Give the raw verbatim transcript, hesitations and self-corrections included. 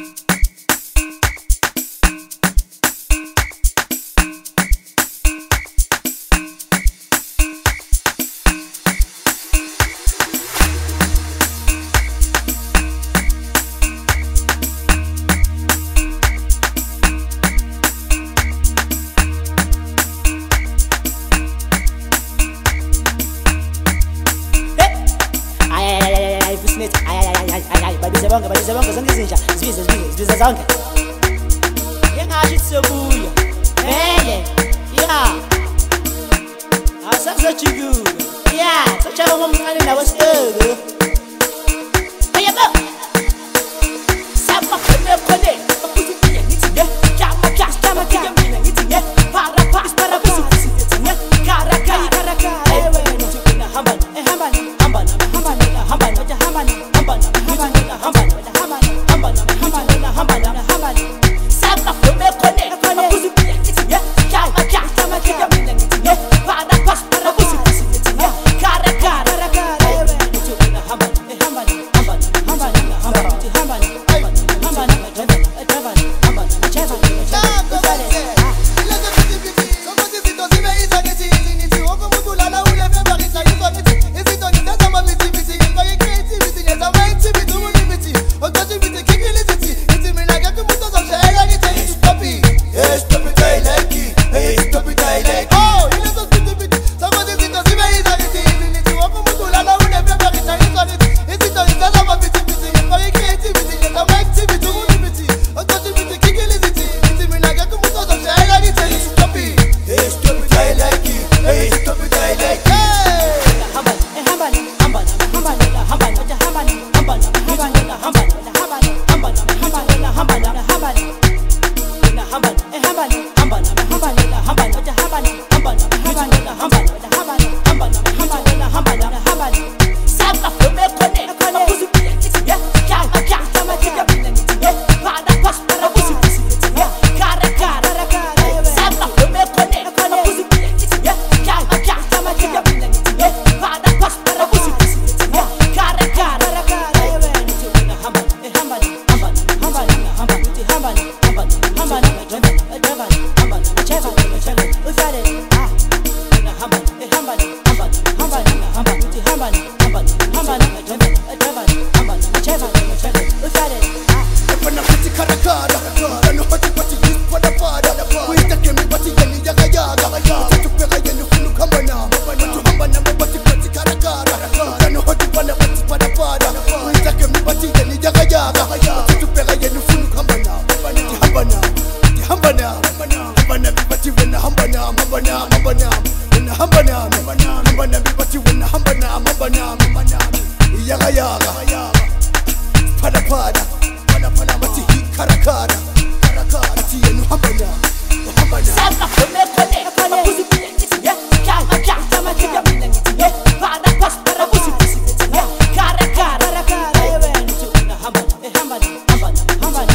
Bonke balize bonke zonke izinja zibize zibize zibize zonke yengathi sizobuya vele ya asazojiguka ya sochaba ngomncane nawo stego ayebo sapa khone khone akuzipiya ngithi ne chama chama chama chama mina ngithi ne para para para kusithi ne kara kara kara kara ewe ngithi na hamba eh hamba hamba hamba hamba hamba hamba hamba Hamba